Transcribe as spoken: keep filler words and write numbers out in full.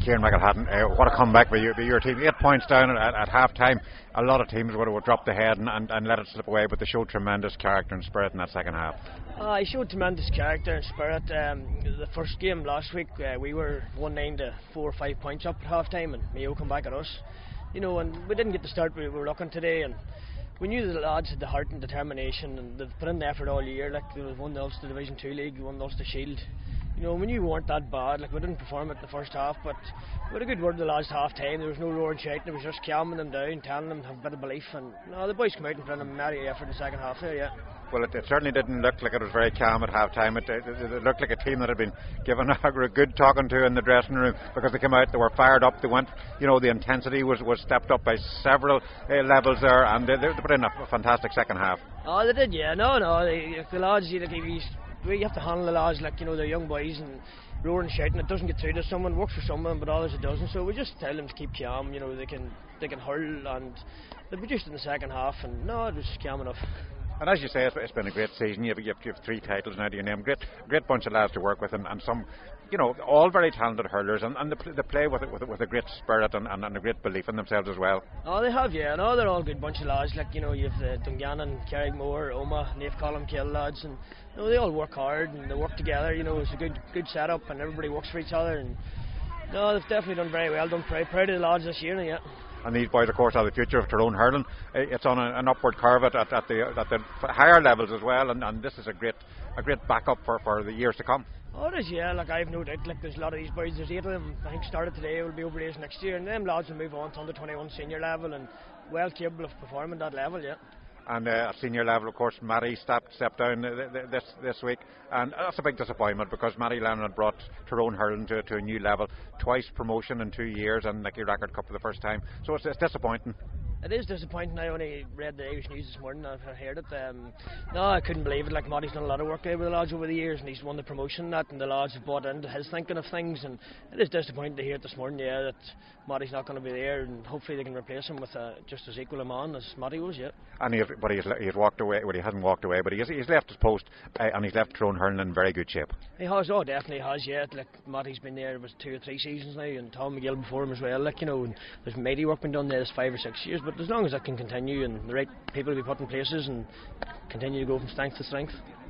Kieran McElhatton, uh, what a comeback by your, by your team. Eight points down at, at half time. A lot of teams would have dropped the head and, and, and let it slip away, but they showed tremendous character and spirit in that second half. Uh, he showed tremendous character and spirit. Um, the first game last week, uh, we were one nine to four or five points up at half time, and Mayo come back at us. You know, and we didn't get the start we were looking today, and we knew the lads had the heart and determination, and they've put in the effort all year. Like, there was one lost the Division Two league, one lost the Shield. You know, we knew we weren't that bad. Like, we didn't perform it the first half, but we had a good word the last half time. There was no roaring shouting, it was just calming them down, telling them to have a bit of belief. And no, the boys came out and put in a merry effort in the second half there, yeah. Well, it, it certainly didn't look like it was very calm at half time. It, it, it looked like a team that had been given a good talking to in the dressing room, because they came out, they were fired up, they went, you know, the intensity was, was stepped up by several uh, levels there, and they, they put in a fantastic second half. Oh, they did, yeah. No, no, they, the lads, like, we have to handle the lads like, you know, they're young boys, and roaring and shouting, it doesn't get through to someone. Works for someone, but others it doesn't. So we just tell them to keep calm. You know, they can they can hurl, and they produced in the second half, and no, it was calm enough. And as you say, it's, it's been a great season. You have, you have, you have three titles now to your name. Great, great bunch of lads to work with, and, and some, you know, all very talented hurlers, and, and they, they play with it with, with a great spirit and, and, and a great belief in themselves as well. Oh, they have, yeah. No, they're all a good bunch of lads. Like, you know, you have the Dungannon, Carrickmore, Omagh, Naomh Column, Kill lads, and you know, they all work hard and they work together. You know, it's a good good setup, and everybody works for each other. And no, they've definitely done very well. Done proud, proud of the lads this year, yeah. And these boys, of course, are the future of Tyrone hurling. It's on a, an upward curve at, at, at, the, at the higher levels as well, and, and this is a great a great backup for, for the years to come. Oh, it is, yeah. Like, I have no doubt. Like, there's a lot of these boys. There's eight of them. I think started today. Will be over eight next year, and them lads will move on to under twenty-one senior level and well capable of performing that level, yeah. And uh, at senior level, of course, Matty stepped, stepped down this this week, and that's a big disappointment, because Matty Lennon had brought Tyrone hurling to, to a new level, twice promotion in two years, and Nicky Record Cup for the first time. So it's, it's disappointing. It is disappointing. I only read the Irish News this morning. I've heard it. Um, no, I couldn't believe it. Like, Matty's done a lot of work there with the lads over the years, and he's won the promotion and that, and the lads have bought into his thinking of things. And it is disappointing to hear it this morning, yeah, that Matty's not going to be there, and hopefully they can replace him with uh, just as equal a man as Matty was, yeah. And he, but he's, he's walked away. Well, he hasn't walked away, but he has, he's left his post, uh, and he's left Tyrone hurling in very good shape. He has, oh, definitely has, yeah. Like, Matty's been there, it was two or three seasons now, and Tom McGill before him as well. Like, you know, and there's mighty work been done there this five or six years. But as long as that can continue, and the right people will be put in places and continue to go from strength to strength.